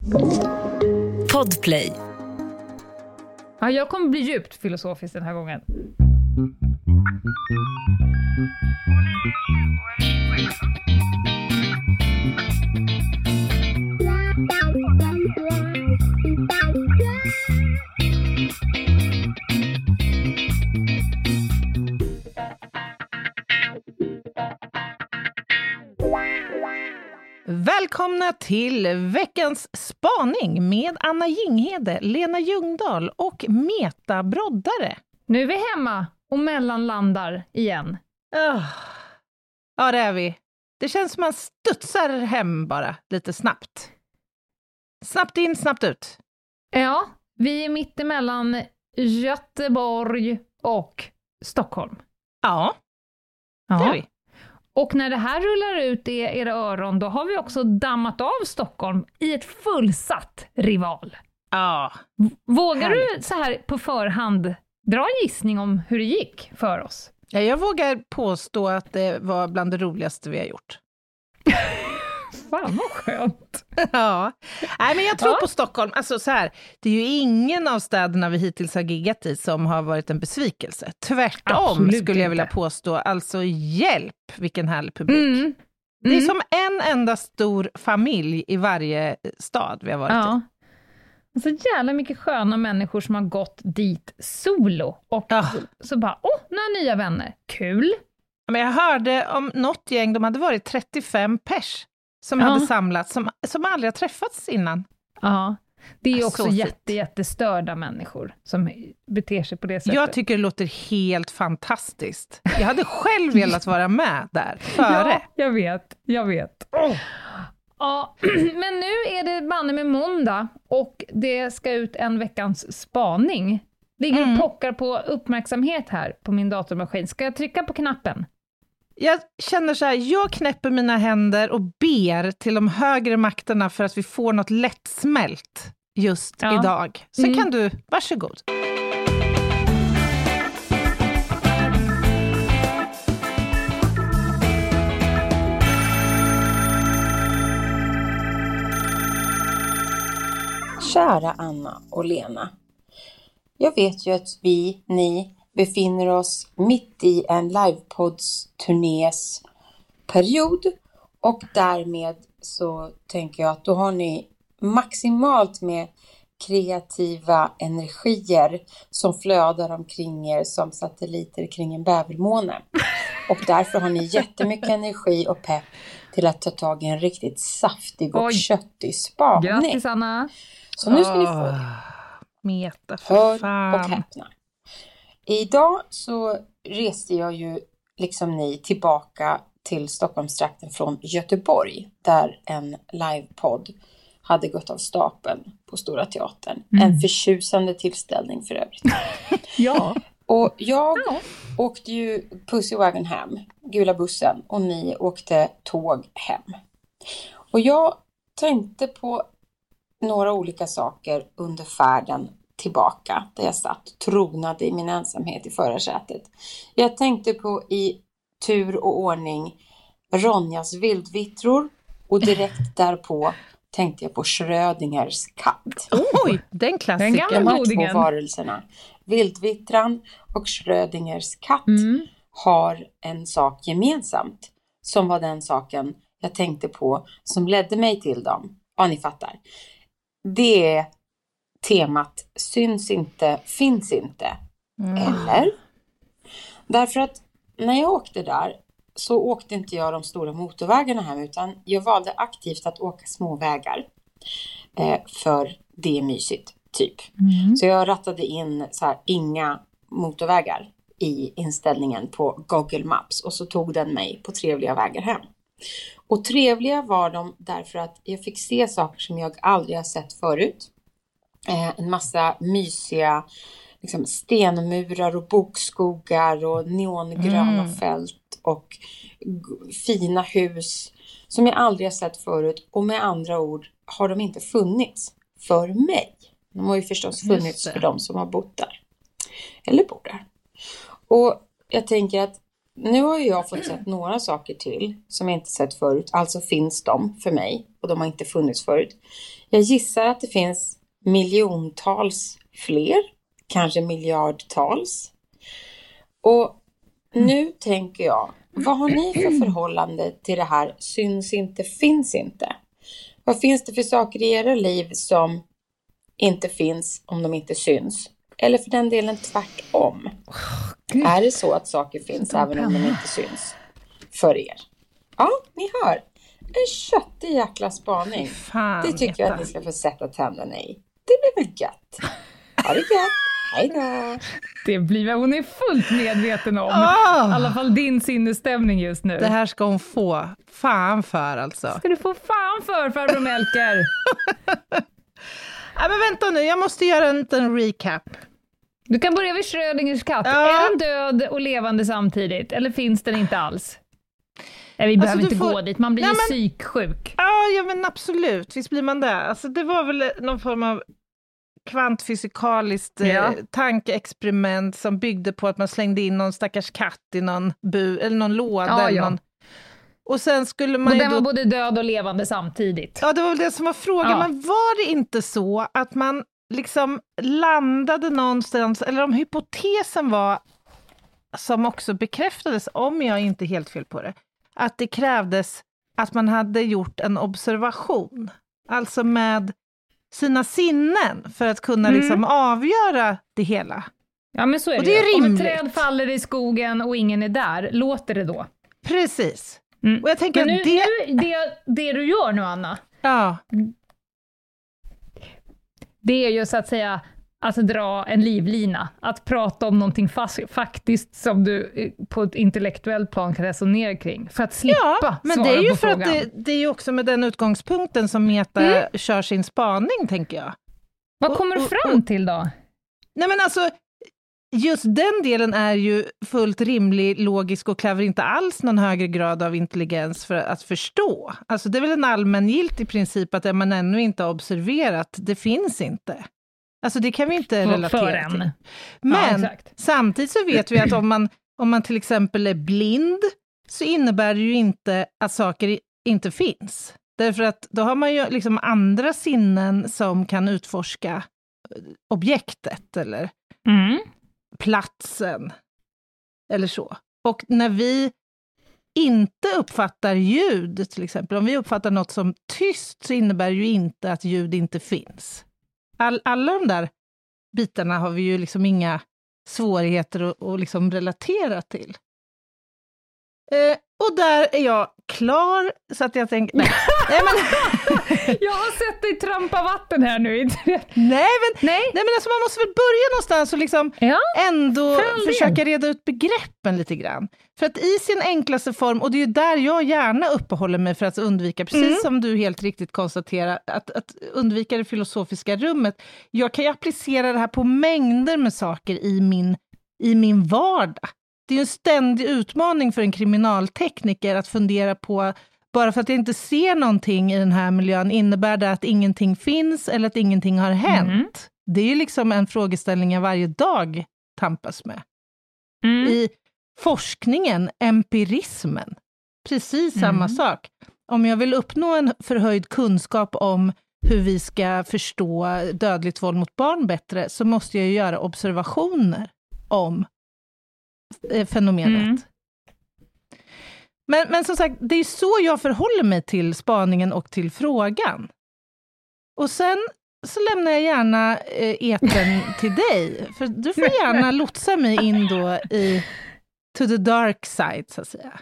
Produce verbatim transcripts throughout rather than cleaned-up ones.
Podplay. Ja, jag kommer bli djupt filosofisk den här gången. Välkomna till veckans spaning med Anna Jinghede, Lena Ljungdahl och Meta Broddare. Nu är vi hemma och mellanlandar igen. Oh. Ja, det är vi. Det känns som man studsar hem bara lite snabbt. Snabbt in, snabbt ut. Ja, vi är mitt emellan Göteborg och Stockholm. Ja, ja. det är vi. Och när det här rullar ut i era öron, då har vi också dammat av Stockholm i ett fullsatt rival. Ja. Vågar härligt. du så här på förhand dra en gissning om hur det gick för oss? Ja, jag vågar påstå att det var bland det roligaste vi har gjort. Fan vad skönt. Ja, nej men jag tror ja. på Stockholm. Alltså så här, det är ju ingen av städerna vi hittills har giggat i som har varit en besvikelse. Tvärtom Absolut skulle jag vilja inte. påstå. Alltså hjälp, vilken härlig publik. Mm. Mm. Det är som en enda stor familj i varje stad vi har varit ja. i. Så jävla mycket sköna människor som har gått dit solo. Och Ja. så, så bara, åh, några nya vänner. Kul. Men jag hörde om något gäng, de hade varit trettiofem pers som Ja. hade samlats, som, som aldrig har träffats innan. Ja, det är Så också fint. jätte, jättestörda människor som beter sig på det sättet. Jag tycker det låter helt fantastiskt. Jag hade själv velat vara med där, före. Ja, jag vet, jag vet. Oh. Ja, men nu är det banne med måndag och det ska ut en veckans spaning. Ligger och Mm. pockar på uppmärksamhet här på min datormaskin. Ska jag trycka på knappen? Jag känner så här, jag knäpper mina händer och ber till de högre makterna för att vi får något lättsmält just Ja. idag. Så Mm. kan du, varsågod. Kära Anna och Lena. Jag vet ju att vi, ni, befinner oss mitt i en livepodds-turnés period. Och därmed så tänker jag att då har ni maximalt med kreativa energier som flödar omkring er som satelliter kring en bävermåne. Och därför har ni jättemycket energi och pepp till att ta tag i en riktigt saftig och Oj. köttig spaning. Grattis Anna! Så nu ska ni få Åh, Meta, för hör fan. och häpna. Idag så reste jag ju liksom ni tillbaka till Stockholmstrakten från Göteborg. Där en livepodd hade gått av stapeln på Stora Teatern. Mm. En förtjusande tillställning för övrigt. Ja. Och jag Ja. åkte ju Pussy Wagon hem, gula bussen. Och ni åkte tåg hem. Och jag tänkte på några olika saker under färden tillbaka. Där jag satt tronade i min ensamhet i förarsätet. Jag tänkte på i tur och ordning Ronjas vildvittror. Och direkt därpå tänkte jag på Schrödingers katt. Oj, den klassiker. Den gamla De här godingen. två varelserna, vildvittran och Schrödingers katt, Mm. har en sak gemensamt. Som var den saken jag tänkte på som ledde mig till dem. Ja, ni fattar. Det är temat syns inte, finns inte. Mm. Eller? Därför att när jag åkte där så åkte inte jag de stora motorvägarna hem, utan jag valde aktivt att åka små vägar. Eh, för det är mysigt, typ. Mm. Så jag rattade in så här, inga motorvägar i inställningen på Google Maps. Och så tog den mig på trevliga vägar hem. Och trevliga var de därför att jag fick se saker som jag aldrig har sett förut. Eh, en massa mysiga liksom, stenmurar och bokskogar och neongröna Mm. fält och g- fina hus som jag aldrig har sett förut. Och med andra ord har de inte funnits för mig. De har ju förstås Just funnits det. för de som har bott där. Eller bor där. Och jag tänker att nu har jag fått sett några saker till som jag inte sett förut. Alltså finns de för mig och de har inte funnits förut. Jag gissar att det finns miljontals fler, kanske miljardtals. Och nu tänker jag, vad har ni för förhållande till det här syns inte, finns inte? Vad finns det för saker i era liv som inte finns om de inte syns? Eller för den delen tvärtom. Oh, är det så att saker finns de även om de inte syns för er? Ja, ni hör. En köttig jäkla spaning. Fan, det tycker Meta. jag att ni ska få sätta tänderna i. Det blir väl gött. Ha det gött. Hej då. Det blir väl hon är fullt medveten om. Oh. I alla fall din sinnesstämning just nu. Det här ska hon få fan för alltså. Ska du få fan för, farbror Melker? Ja, men vänta nu, jag måste göra en liten recap. Du kan börja vid Schrödingers katt. Ja. Är den död och levande samtidigt? Eller finns den inte alls? Nej, vi behöver alltså, inte får... gå dit. Man blir Nej, ju men... psyksjuk. Ja, ja, men absolut. Visst blir man det. Alltså, det var väl någon form av kvantfysikaliskt ja. eh, tankeexperiment som byggde på att man slängde in någon stackars katt i någon bu eller någon låda. Ja, eller ja. någon... Och sen skulle man och ju den då... var både död och levande samtidigt. Ja, det var väl det som var frågan. Ja. Men var det inte så att man liksom landade någonstans, eller om hypotesen var, som också bekräftades, om jag inte är helt fel på det, att det krävdes att man hade gjort en observation, alltså med sina sinnen, för att kunna Mm. liksom avgöra det hela. Ja, men så är Och det, det är ju. Om rimligt. ett träd faller i skogen och ingen är där, låter det då? Precis. Mm. Och jag tänker men nu, att det... nu, det, det du gör nu, Anna, Ja. det är ju så att säga att dra en livlina, att prata om någonting fast, faktiskt som du på ett intellektuellt plan kan resonera kring, för att slippa Ja, men svara det är ju på för frågan. att det, det är ju också med den utgångspunkten som Meta Mm. kör sin spaning, tänker jag. Vad och- kommer du och- fram till då? Nej, men alltså, just den delen är ju fullt rimlig, logisk och kräver inte alls någon högre grad av intelligens för att förstå. Alltså det är väl en allmängiltig princip att det man ännu inte har observerat, det finns inte. Alltså det kan vi inte För- relatera för en. till. Ja, Men exakt. samtidigt så vet vi att om man, om man till exempel är blind, så innebär det ju inte att saker i- inte finns. Därför att då har man ju liksom andra sinnen som kan utforska objektet eller Mm. platsen eller så. Och när vi inte uppfattar ljud, till exempel, om vi uppfattar något som tyst, så innebär det ju inte att ljud inte finns. All, alla de där bitarna har vi ju liksom inga svårigheter att, att liksom relatera till. Eh, och där är jag klar, så att jag tänker... Nej, nej, men, Jag har sett dig trampa vatten här nu. Inte det? nej, men, Nej. nej, men alltså man måste väl börja någonstans och liksom Ja. ändå För all del. försöka reda ut begreppen lite grann. För att i sin enklaste form, och det är ju där jag gärna uppehåller mig för att undvika, precis Mm. som du helt riktigt konstaterar, att, att undvika det filosofiska rummet. Jag kan ju applicera det här på mängder med saker i min, i min vardag. Det är ju en ständig utmaning för en kriminaltekniker att fundera på, bara för att jag inte ser någonting i den här miljön, innebär det att ingenting finns eller att ingenting har hänt? Mm. Det är ju liksom en frågeställning jag varje dag tampas med. Mm. I forskningen, empirismen, precis samma Mm. sak. Om jag vill uppnå en förhöjd kunskap om hur vi ska förstå dödligt våld mot barn bättre, så måste jag ju göra observationer om eh, fenomenet. Mm. Men, men som sagt, det är så jag förhåller mig till spaningen och till frågan. Och sen så lämnar jag gärna eh, etern till dig. För du får gärna lotsa mig in då i to the dark side, så att säga.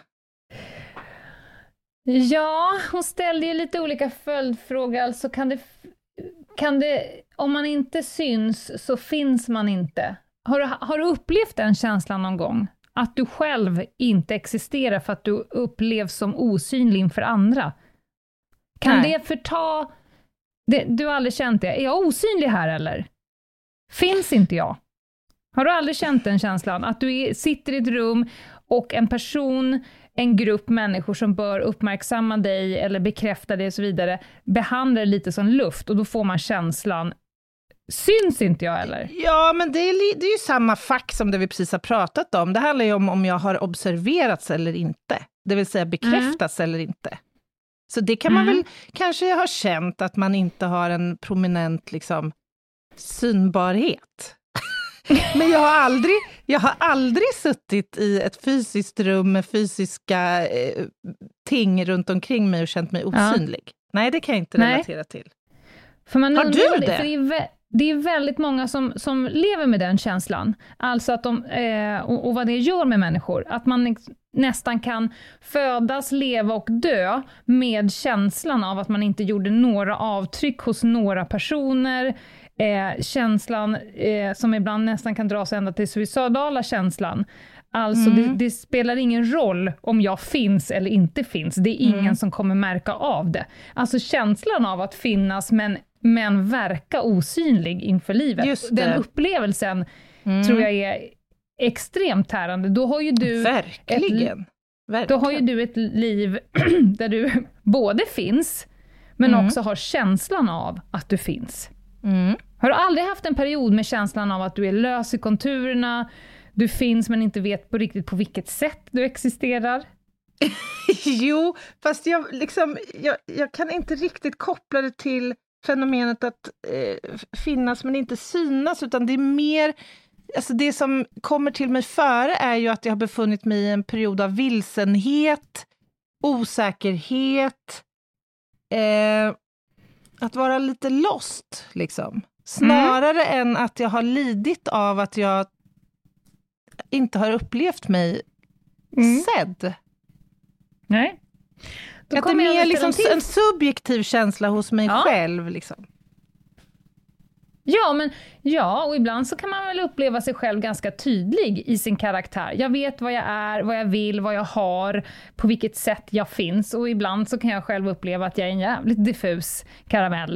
Ja, hon ställde ju lite olika följdfrågor. Alltså kan det, kan det, om man inte syns så finns man inte. Har du, har du upplevt den känslan någon gång? Att du själv inte existerar för att du upplevs som osynlig inför andra? Kan Nej. det förta... Det, du har aldrig känt det. Är jag osynlig här eller? Finns inte jag? Har du aldrig känt den känslan? Att du är, sitter i ett rum och en person, en grupp människor som bör uppmärksamma dig eller bekräfta dig och så vidare, behandlar det lite som luft, och då får man känslan, syns inte jag eller? Ja, men det är, li- det är ju samma fack som det vi precis har pratat om. Det handlar ju om om jag har observerats eller inte. Det vill säga bekräftats eller inte. Så det kan man Mm. väl kanske ha känt att man inte har en prominent liksom, synbarhet. Men jag har, aldrig, jag har aldrig suttit i ett fysiskt rum med fysiska eh, ting runt omkring mig och känt mig osynlig. Ja. Nej, det kan jag inte Nej. relatera till. För man har undrar, du det? För det, är vä- det är väldigt många som, som lever med den känslan. Alltså att de, eh, och, och vad det gör med människor. Att man nästan kan födas, leva och dö med känslan av att man inte gjorde några avtryck hos några personer. Eh, känslan eh, som ibland nästan kan dra sig ända till suicidala känslan. Alltså mm. det, det spelar ingen roll om jag finns eller inte finns. Det är ingen mm. som kommer märka av det. Alltså känslan av att finnas men, men verka osynlig inför livet. Den upplevelsen mm. tror jag är extremt tärande. Då har ju du Verkligen. Ett, Verkligen. Då har ju du ett liv där du både finns men mm. också har känslan av att du finns. Mm. Har du aldrig haft en period med känslan av att du är lös i konturerna, du finns men inte vet på riktigt på vilket sätt du existerar? Jo, fast jag, liksom, jag, jag kan inte riktigt koppla det till fenomenet att eh, finnas men inte synas, utan det är mer, alltså det som kommer till mig före är ju att jag har befunnit mig i en period av vilsenhet, osäkerhet, eh, att vara lite lost liksom. Snarare mm. än att jag har lidit av att jag inte har upplevt mig mm. sedd. Nej. Då att det är mer liksom en subjektiv känsla hos mig ja. själv. Liksom. Ja, men ja, och ibland så kan man väl uppleva sig själv ganska tydlig i sin karaktär. Jag vet vad jag är, vad jag vill, vad jag har, på vilket sätt jag finns. Och ibland så kan jag själv uppleva att jag är en jävligt diffus karamell.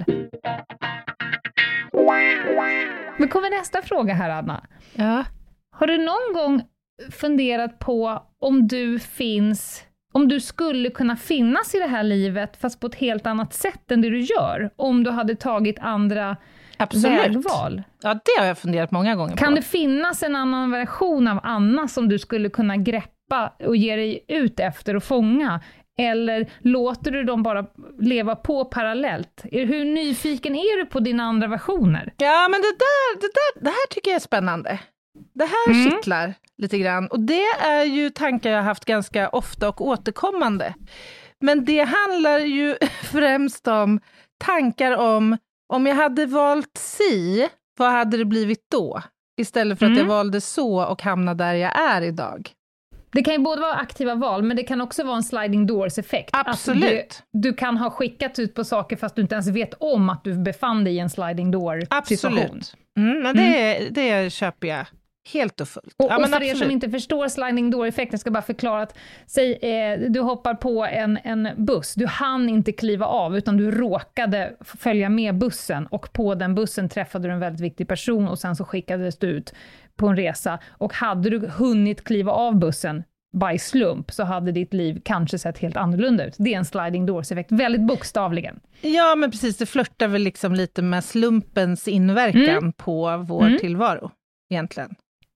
Men kommer nästa fråga här, Anna. Ja. Har du någon gång funderat på om du finns, om du skulle kunna finnas i det här livet fast på ett helt annat sätt än det du gör? Om du hade tagit andra Absolut. vägval? Ja, det har jag funderat många gånger på. Kan det finnas en annan version av Anna som du skulle kunna greppa och ge dig ut efter och fånga? Eller låter du dem bara leva på parallellt? Hur nyfiken är du på dina andra versioner? Ja, men det där, det där, det här tycker jag är spännande. Det här mm. kittlar lite grann. Och det är ju tankar jag har haft ganska ofta och återkommande. Men det handlar ju främst om tankar om, om jag hade valt si, vad hade det blivit då? Istället för mm. att jag valde så och hamnade där jag är idag. Det kan ju både vara aktiva val, men det kan också vara en sliding doors-effekt. Absolut. Alltså du, du kan ha skickat ut på saker fast du inte ens vet om att du befann dig i en sliding door-situation. Absolut. Mm, men det, mm. det köper jag helt och fullt. Och, ja, och men för absolut. er som inte förstår sliding door-effekten, jag ska bara förklara att säg, eh, du hoppar på en, en buss. Du hann inte kliva av utan du råkade följa med bussen och på den bussen träffade du en väldigt viktig person och sen så skickades du ut på en resa. Och hade du hunnit kliva av bussen by slump så hade ditt liv kanske sett helt annorlunda ut. Det är en sliding doors-effekt, väldigt bokstavligen. Ja, men precis, det flörtar väl liksom lite med slumpens inverkan mm. på vår mm. tillvaro, egentligen.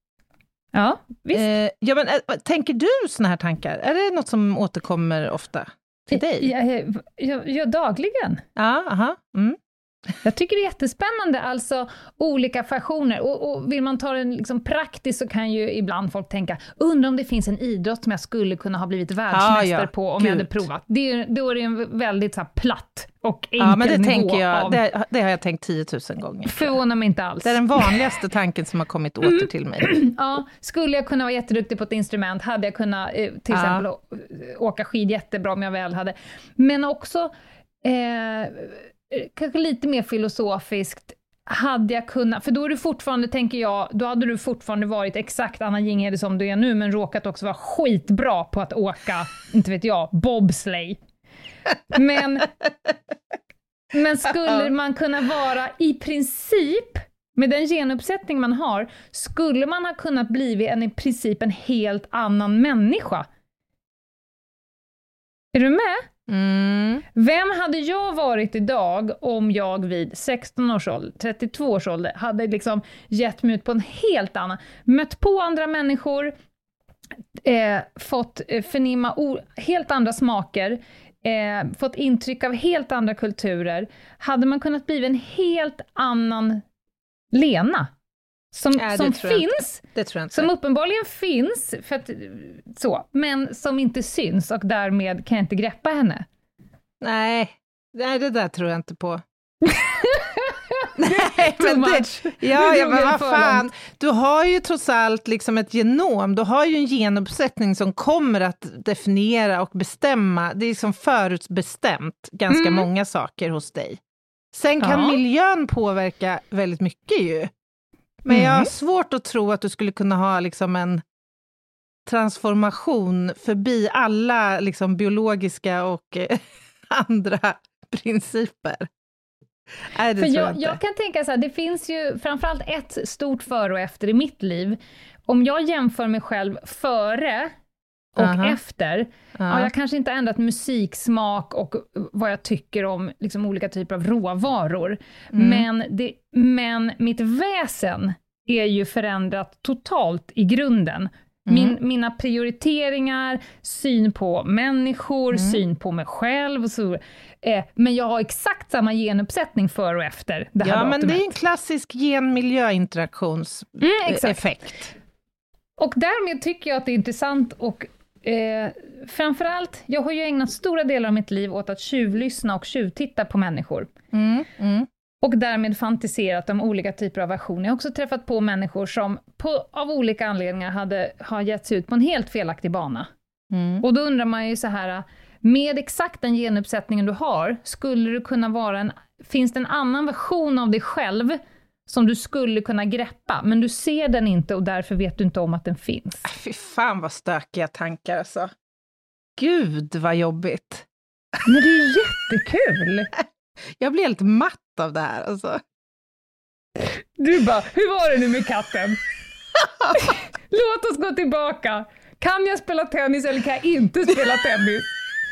Ja, visst. Eh, ja, men, äh, tänker du såna här tankar? Är det något som återkommer ofta till dig? Ja, ja, ja dagligen. Ja, aha. Mm. Jag tycker det är jättespännande, alltså olika versioner. Och, och vill man ta det liksom praktiskt så kan ju ibland folk tänka, undrar om det finns en idrott som jag skulle kunna ha blivit världsmästare ah, ja. på om Gud. jag hade provat. Det är, då är det en väldigt så här, platt och enkel ja, men det nivå tänker jag, av... det, det har jag tänkt tiotusen gånger. Förvånar mig inte alls. Det är den vanligaste tanken som har kommit åter mm. till mig. Ja, skulle jag kunna vara jätteduktig på ett instrument, hade jag kunnat till ja. exempel åka skid jättebra om jag väl hade. Men också... Eh, kanske lite mer filosofiskt, hade jag kunnat, för då är du fortfarande, tänker jag, då hade du fortfarande varit exakt Anna Jinghede som du är nu, men råkat också vara skitbra på att åka, inte vet jag, bobsleigh. Men, men skulle man kunna vara i princip, med den genuppsättning man har, skulle man ha kunnat bli en i princip en helt annan människa. Är du med? Mm. Vem hade jag varit idag om jag vid sexton års ålder, trettiotvå års ålder hade liksom gett mig ut på en helt annan, mött på andra människor, eh, fått eh, förnimma o- helt andra smaker, eh, fått intryck av helt andra kulturer, hade man kunnat bli en helt annan Lena. Som, Nej, som tror jag finns, inte. Det tror jag inte. som uppenbarligen finns, för att, så, men som inte syns, och därmed kan jag inte greppa henne. Nej, Nej det där tror jag inte på. Nej, men det, ja, ja, men vad fan, du har ju trots allt liksom ett genom, du har ju en genuppsättning som kommer att definiera och bestämma, det är liksom förutbestämt ganska mm. många saker hos dig. Sen kan ja. miljön påverka väldigt mycket ju. Men mm. jag har svårt att tro att du skulle kunna ha liksom en transformation förbi alla liksom biologiska och eh, andra principer. Nej, det För tror jag, jag, inte. jag kan tänka så här, det finns ju framförallt ett stort före och efter i mitt liv. Om jag jämför mig själv före och uh-huh. efter, uh-huh. ja, jag kanske inte ändrat musiksmak och vad jag tycker om liksom olika typer av råvaror. Mm. Men, det, men mitt väsen är ju förändrat totalt i grunden. Min, mm. Mina prioriteringar, syn på människor, mm. syn på mig själv. Och så, eh, men jag har exakt samma genuppsättning för och efter det här Ja, datumet. Men det är en klassisk gen-miljöinteraktionseffekt. Mm, och därmed tycker jag att det är intressant och eh, framförallt, jag har ju ägnat stora delar av mitt liv åt att tjuvlyssna och tjuvtitta på människor. Mm, mm. Och därmed fantiserat om olika typer av versioner. Jag har också träffat på människor som på, av olika anledningar hade, har gett sig ut på en helt felaktig bana. Mm. Och då undrar man ju så här, med exakt den genuppsättningen du har, skulle du kunna vara en, finns det en annan version av dig själv som du skulle kunna greppa, men du ser den inte och därför vet du inte om att den finns. Fy fan vad stökiga tankar alltså. Gud vad jobbigt. Men det är jättekul. Jag blir helt matt av det här alltså. Du bara, hur var det nu med katten? Låt oss gå tillbaka. Kan jag spela tennis eller kan jag inte spela tennis?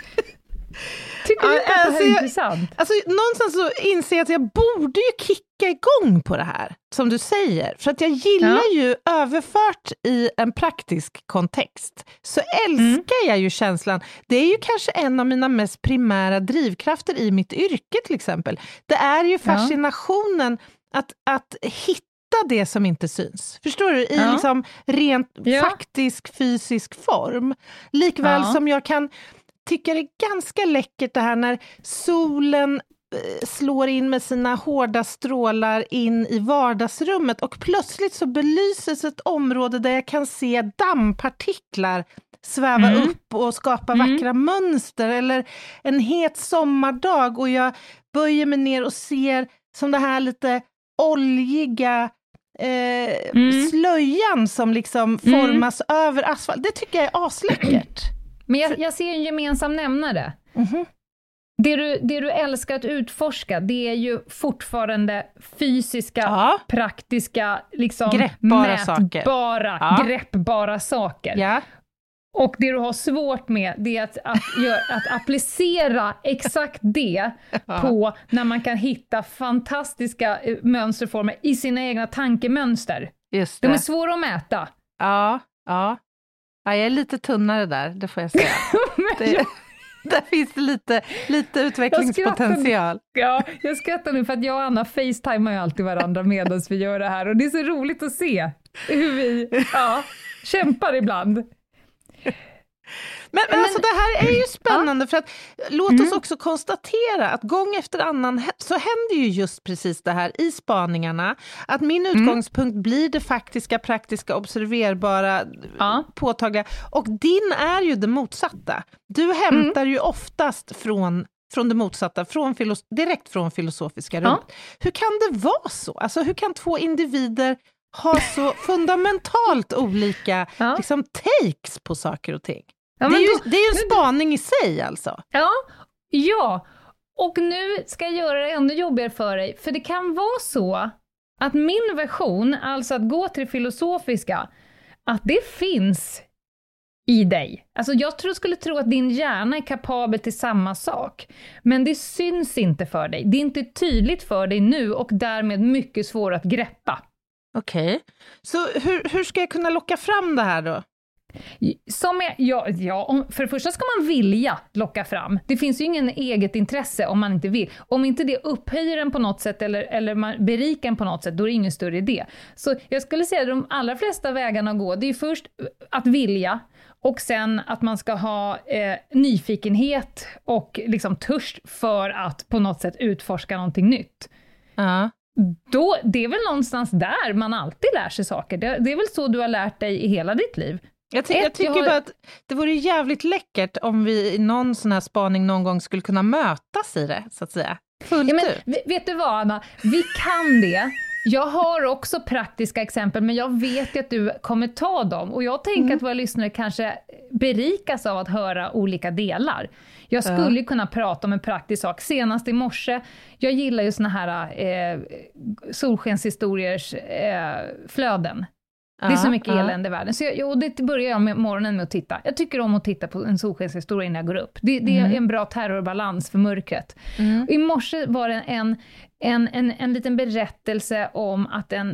Tycker du inte att det här är jag, intressant? Alltså, någonstans så inser jag att jag borde ju kicka igång på det här, som du säger. För att jag gillar ja. ju överfört i en praktisk kontext. Så älskar mm. jag ju känslan. Det är ju kanske en av mina mest primära drivkrafter i mitt yrke till exempel. Det är ju fascinationen ja. att, att hitta det som inte syns. Förstår du? I ja. liksom rent ja. faktisk fysisk form. Likväl ja. som jag kan tycker det är ganska läckert det här när solen eh, slår in med sina hårda strålar in i vardagsrummet och plötsligt så belyses ett område där jag kan se dammpartiklar sväva mm. upp och skapa mm. vackra mönster, eller en het sommardag och jag böjer mig ner och ser som det här lite oljiga eh, mm. slöjan som liksom formas mm. över asfalt. Det tycker jag är asläckert. Men jag, jag ser en gemensam nämnare. Mm-hmm. Det, du, det du älskar att utforska, det är ju fortfarande fysiska, ja. praktiska, liksom greppbara mätbara, saker. Ja. greppbara saker. Ja. Och det du har svårt med, det är att, att, gör, att applicera exakt det ja. på när man kan hitta fantastiska mönsterformer i sina egna tankemönster. Just det. De är svåra att mäta. Ja, ja. Ja, jag är lite tunnare där, det får jag säga. det, jag... Där finns det lite, lite utvecklingspotential. Jag ja, jag skrattar nu för att jag och Anna facetimar ju alltid varandra medan vi gör det här. Och det är så roligt att se hur vi ja, kämpar ibland. Men, men alltså det här är ju spännande, ja. för att låt oss mm. också konstatera att gång efter annan så händer ju just precis det här i spaningarna, att min utgångspunkt mm. blir det faktiska, praktiska, observerbara, ja. påtagliga, och din är ju det motsatta. Du hämtar mm. ju oftast från från det motsatta, från filos- direkt från filosofiska rummet. Ja. Hur kan det vara så? Alltså hur kan två individer ha så fundamentalt olika ja. liksom, takes på saker och ting? Ja, det, är ju, då, det är ju en spaning i sig alltså. Ja, ja, och nu ska jag göra det ännu jobbigare för dig. För det kan vara så att min version, alltså att gå till det filosofiska, att det finns i dig. Alltså jag tror, skulle tro att din hjärna är kapabel till samma sak. Men det syns inte för dig. Det är inte tydligt för dig nu och därmed mycket svårt att greppa. Okej, okay. Så hur, hur ska jag kunna locka fram det här då? Som är, ja, ja, om, för det första ska man vilja locka fram. Det finns ju ingen eget intresse om man inte vill. Om inte det upphöjer en på något sätt eller, eller man berikar en på något sätt, då är det ingen större idé. Så jag skulle säga att de allra flesta vägarna att gå, det är först att vilja och sen att man ska ha eh, nyfikenhet och liksom törst för att på något sätt utforska någonting nytt. Ja. Då, det är väl någonstans där man alltid lär sig saker. Det, det är väl så du har lärt dig i hela ditt liv. Jag, ty- Ett, jag tycker jag har... bara att det vore jävligt läckert om vi i någon sån här spaning någon gång skulle kunna mötas i det, så att säga. Fullt ja, men, ut. Vet du vad, Anna? Vi kan det. Jag har också praktiska exempel, men jag vet att du kommer ta dem. Och jag tänker mm. att våra lyssnare kanske berikas av att höra olika delar. Jag skulle ja. kunna prata om en praktisk sak. Senast i morse, jag gillar ju såna här eh, solskenshistoriers eh, flöden. Det är så mycket ja. elände i världen. Så jag, och det börjar jag med morgonen med att titta. Jag tycker om att titta på en solskenshistoria innan jag går upp. Det, det mm. är en bra terrorbalans för mörkret. Mm. I morse var det en, en, en, en liten berättelse om att en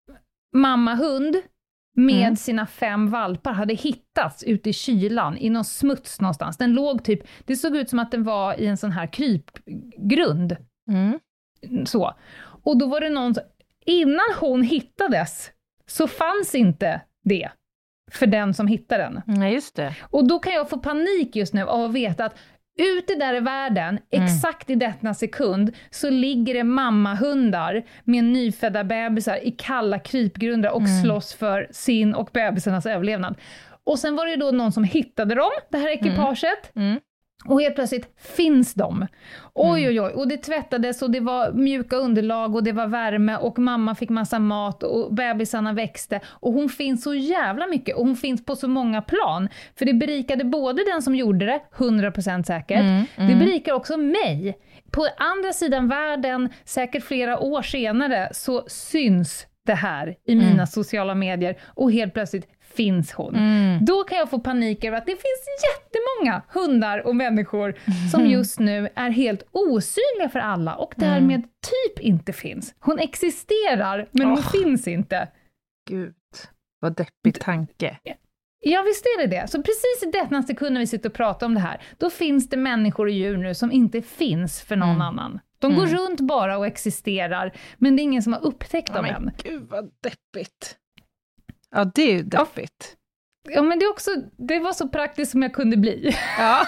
mammahund med mm. sina fem valpar hade hittats ute i kylan i någon smuts någonstans. Den låg typ, det såg ut som att den var i en sån här krypgrund. Mm. Så. Och då var det någon, innan hon hittades så fanns inte det för den som hittade den. Nej, just det. Och då kan jag få panik just nu av att veta att ute där i världen, mm. exakt i denna sekund, så ligger det mammahundar med nyfödda bebisar i kalla krypgrunder och mm. slåss för sin och bebisarnas överlevnad. Och sen var det då någon som hittade dem, det här ekipaget. Mm. Mm. Och helt plötsligt finns de. Oj, oj, oj. Och det tvättades och det var mjuka underlag och det var värme och mamma fick massa mat och bebisarna växte. Och hon finns så jävla mycket och hon finns på så många plan. För det berikade både den som gjorde det, hundra procent säkert. Mm, mm. Det berikar också mig. På andra sidan världen, säkert flera år senare, så syns det här i mina mm. sociala medier och helt plötsligt finns hon. Mm. Då kan jag få panik över att det finns jättemånga hundar och människor mm. som just nu är helt osynliga för alla och därmed mm. typ inte finns. Hon existerar, men oh. hon finns inte. Gud, vad deppig tanke. Ja, visst är det det. Så precis i denna sekund när vi sitter och pratar om det här, då finns det människor och djur nu som inte finns för någon mm. annan. De går mm. runt bara och existerar, men det är ingen som har upptäckt dem oh, än. Gud, vad deppigt. Ja, det är ju deppigt. Ja, men det är också, det var så praktiskt som jag kunde bli. Ja,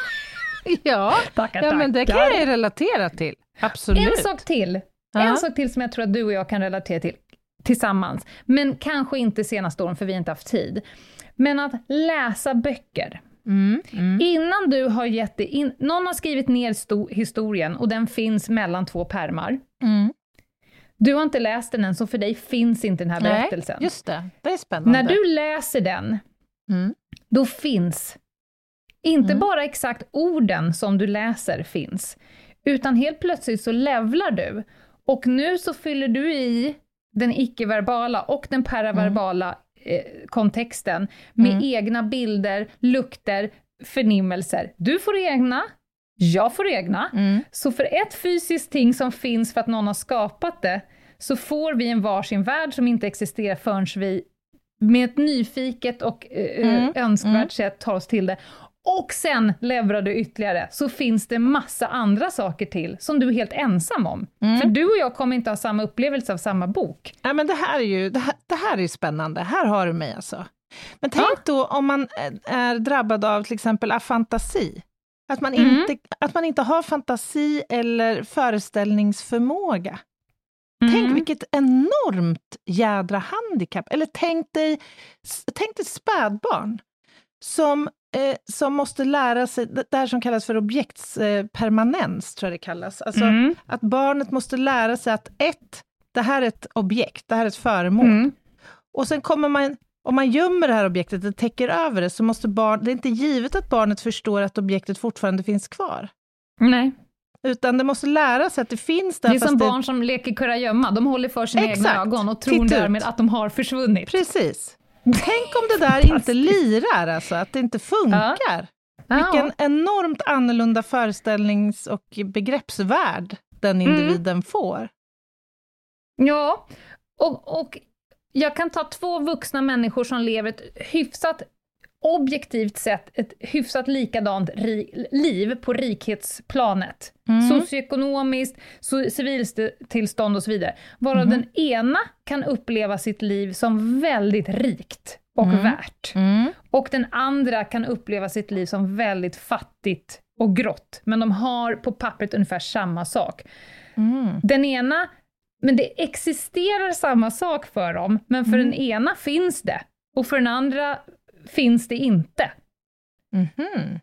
ja. Tackar, ja tackar. Men det kan jag ju relatera till. Absolut. En sak till. Uh-huh. En sak till som jag tror att du och jag kan relatera till tillsammans. Men kanske inte senaste åren, för vi har inte haft tid. Men att läsa böcker. Mm, mm. Innan du har gett det in, någon har skrivit ner sto- historien och den finns mellan två pärmar. Mm. Du har inte läst den än, så för dig finns inte den här berättelsen. Nej, just det. Det är spännande. När du läser den, mm. då finns inte mm. bara exakt orden som du läser finns, utan helt plötsligt så levlar du. Och nu så fyller du i den icke-verbala och den paraverbala mm. eh, kontexten med mm. egna bilder, lukter, förnimmelser. Du får egna, jag får egna. Mm. Så för ett fysiskt ting som finns för att någon har skapat det, så får vi en varsin värld som inte existerar förrän vi med ett nyfiket och eh, mm. önskvärt mm. sätt tar oss till det. Och sen levererar du ytterligare, så finns det massa andra saker till som du är helt ensam om. Mm. För du och jag kommer inte ha samma upplevelse av samma bok. Ja, men det här är ju det här, det här är ju spännande. Här har du mig alltså. Men tänk ja. då om man är drabbad av till exempel afantasi. Att man, mm. inte, att man inte har fantasi eller föreställningsförmåga. Mm. Tänk vilket enormt jädra handikapp. Eller tänk dig, tänk dig spädbarn som, eh, som måste lära sig, det här som kallas för objektspermanens, eh, tror jag det kallas. Alltså mm. att barnet måste lära sig att ett, det här är ett objekt, det här är ett föremål. Mm. Och sen kommer man, om man gömmer det här objektet och täcker över det, så måste barn, det är inte givet att barnet förstår att objektet fortfarande finns kvar. Nej. Utan det måste lära sig att det finns där. Det är som det... barn som leker kurragömma. De håller för sina Exakt. egna ögon och tror därmed att de har försvunnit. Precis. Tänk om det där inte lirar, alltså, att det inte funkar. Ja. Vilken ja. enormt annorlunda föreställnings- och begreppsvärld den individen mm. får. Ja, och, och jag kan ta två vuxna människor som lever ett hyfsat objektivt sett ett hyfsat likadant ri- liv på rikhetsplanet. Mm. Socioekonomiskt, so- civiltillstånd och så vidare. Varav Mm. den ena kan uppleva sitt liv som väldigt rikt och Mm. värt. Mm. Och den andra kan uppleva sitt liv som väldigt fattigt och grått. Men de har på pappret ungefär samma sak. Mm. Den ena, men det existerar samma sak för dem, men för Mm. den ena finns det. Och för den andra finns det inte. Mhm.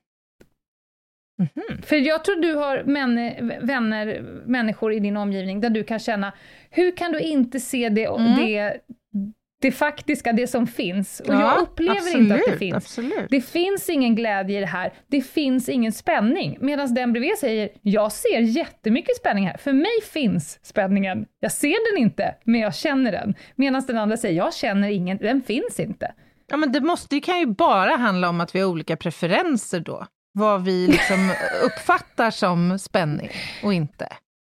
Mhm. För jag tror du har män, vänner, människor i din omgivning där du kan känna, hur kan du inte se det, Mm. det, det faktiska, det som finns? Och Ja, jag upplever absolut, inte att det finns. Absolut. Det finns ingen glädje i det här. Det finns ingen spänning. Medan den bredvid säger, jag ser jättemycket spänning här. För mig finns spänningen. Jag ser den inte, men jag känner den. Medan den andra säger, jag känner ingen, den finns inte. Ja, men det, måste, det kan ju bara handla om att vi har olika preferenser då. Vad vi liksom uppfattar som spänning och inte.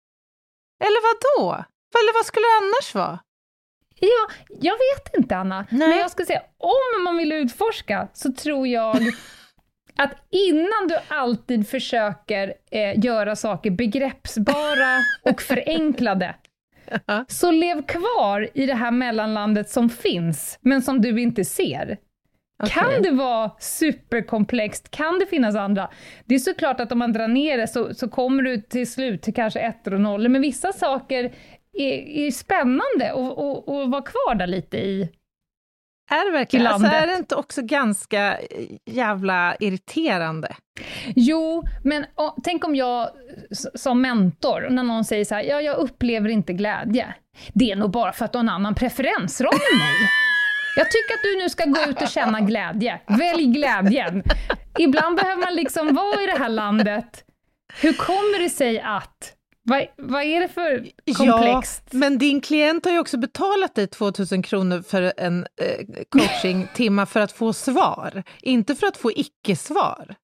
Eller vad då? Eller vad skulle det annars vara? Ja, jag vet inte, Anna. Nej. Men jag ska säga, om man vill utforska så tror jag att innan du alltid försöker eh, göra saker begreppsbara och förenklade, Ja. så lev kvar i det här mellanlandet som finns, men som du inte ser. Okej. Kan det vara superkomplext? Kan det finnas andra? Det är såklart att om man drar ner det så, så kommer du till slut till kanske ettor och nollor, men vissa saker är, är spännande och, och, och vara kvar där lite i. Är det verkligen? I Alltså, landet. är det inte också ganska jävla irriterande? Jo, men å, tänk om jag s- som mentor, när någon säger så här, ja, jag upplever inte glädje. Det är nog bara för att du har en annan preferensram än mig. Jag tycker att du nu ska gå ut och känna glädje. Välj glädjen. Ibland behöver man liksom vara i det här landet. Hur kommer det sig att... Vad, vad är det för komplext? Ja, men din klient har ju också betalat dig tvåtusen kronor för en eh, coaching-timma för att få svar. Inte för att få icke-svar.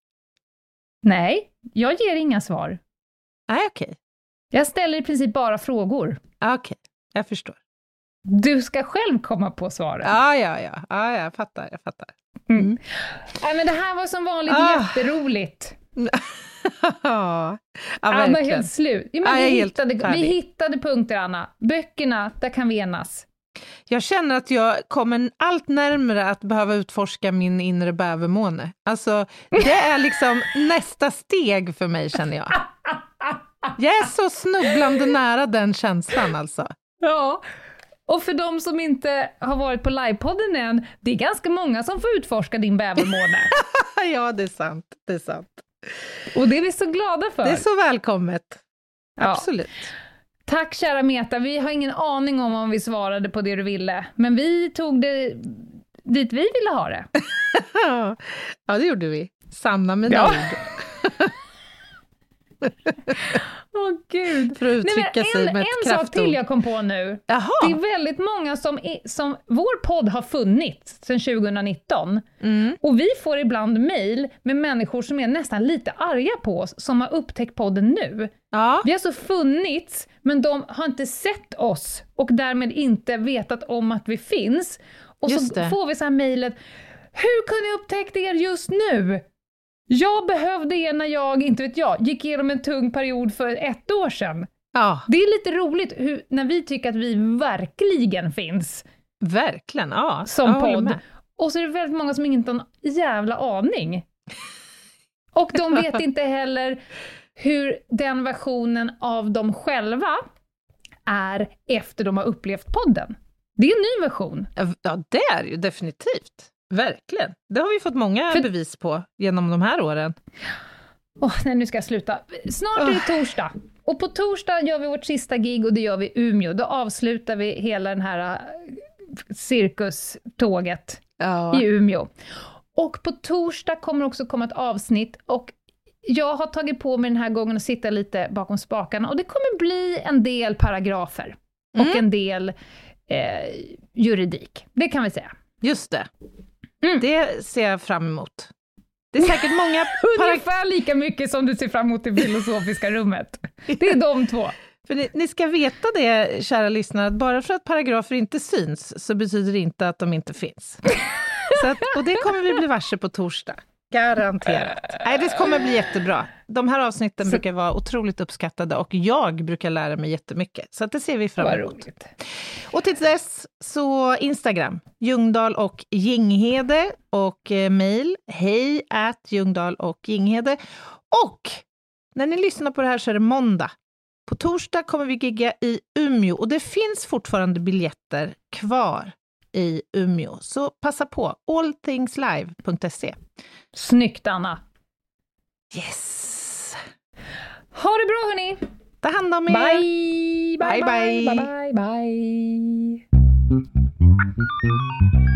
Nej, jag ger inga svar. Nej, okej. Jag ställer i princip bara frågor. Okej, jag förstår. Du ska själv komma på svaren. Ja, ja, ja. Ja, jag fattar, jag fattar. Mm. Nej, men det här var som vanligt Ah. jätteroligt. Ja, Anna är verkligen. helt slut. Ja, men Ja, jag är vi, helt hittade, vi färdig. hittade punkter, Anna. Böckerna, där kan vi enas. Jag känner att jag kommer allt närmare att behöva utforska min inre bävermåne. Alltså, det är liksom nästa steg för mig, känner jag. Jag är så snubblande nära den känslan, alltså. Ja, och för de som inte har varit på livepodden än, det är ganska många som får utforska din bävermåne. Ja, det är sant. Det är sant. Och det är vi så glada för. Det är så välkommet. Ja. Absolut. Tack kära Meta, vi har ingen aning om om vi svarade på det du ville, men vi tog det dit vi ville ha det. Ja, det gjorde vi. Sanna mina Ja. ord. Åh gud. För att uttrycka Nej, sig men med en, ett en sak kraftord. till jag kom på nu. Jaha. Det är väldigt många som, är, som vår podd har funnits sedan tjugonitton. Mm. Och vi får ibland mejl med människor som är nästan lite arga på oss, som har upptäckt podden nu. Ja. Vi har alltså funnits, men de har inte sett oss och därmed inte vetat om att vi finns. Och Just så det. får vi så här mejlet, hur kunde jag upptäcka er just nu? Jag behövde er när jag, inte vet jag, gick igenom en tung period för ett år sedan. Ja, Det är lite roligt hur, när vi tycker att vi verkligen finns verkligen. Ja, som jag håller podd. med. Och så är det väldigt många som inte har en jävla aning. Och de vet inte heller hur den versionen av dem själva är efter de har upplevt podden. Det är en ny version. Ja, det är ju definitivt. Verkligen. Det har vi fått många För- bevis på genom de här åren. Åh, nej, nu ska jag sluta. Snart är det torsdag. Och på torsdag gör vi vårt sista gig och det gör vi i Umeå. Då avslutar vi hela den här äh, cirkuståget Ja. i Umeå. Och på torsdag kommer också komma ett avsnitt och jag har tagit på mig den här gången att sitta lite bakom spakarna och det kommer bli en del paragrafer och Mm. en del eh, juridik. Det kan vi säga. Just det. Mm. Det ser jag fram emot. Det är säkert många... para- Ungefär lika mycket som du ser fram emot i filosofiska rummet. Det är de två. För ni, ni ska veta det, kära lyssnare, att bara för att paragrafer inte syns så betyder det inte att de inte finns. Så att, och det kommer vi bli varse på torsdag. Garanterat. Nej, det kommer bli jättebra. De här avsnitten så... brukar vara otroligt uppskattade och jag brukar lära mig jättemycket. Så att det ser vi fram emot. Och till dess så Instagram, Ljungdahl och Ginghede och eh, mail hej at Ljungdahl och Ginghede. Och när ni lyssnar på det här så är det måndag. På torsdag kommer vi gigga i Umeå och det finns fortfarande biljetter kvar i Umeå. Så passa på allthingslive punkt se. Snyggt, Anna. Yes. Ha det bra, hörni. Ta hand om er. Bye, bye, bye, bye, bye, bye, bye.